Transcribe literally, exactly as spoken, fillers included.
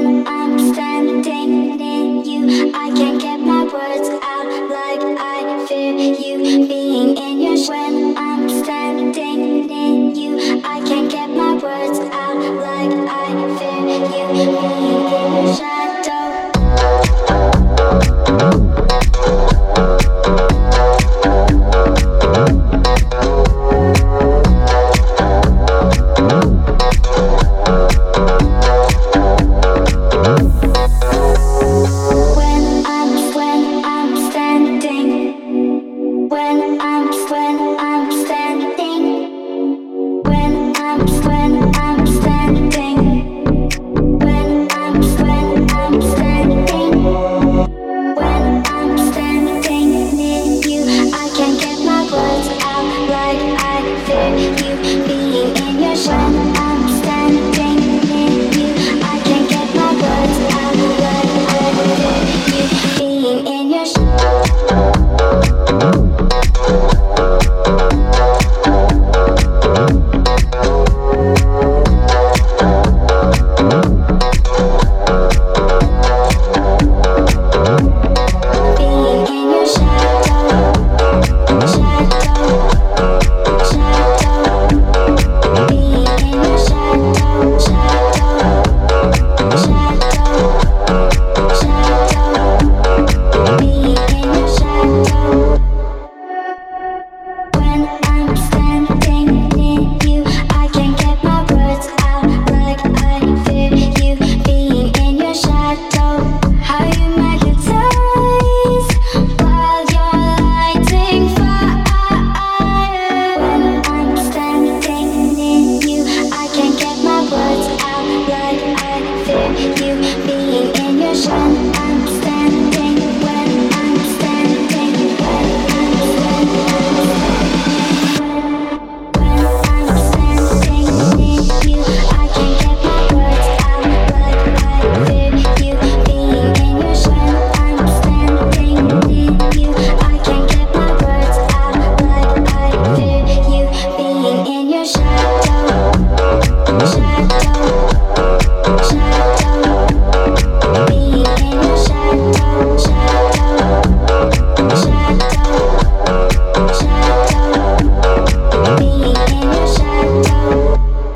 when I'm standing near you. I can't get my words out like I fear you. Being in your sh- when I'm standing near you. I can't get my words out like I fear you.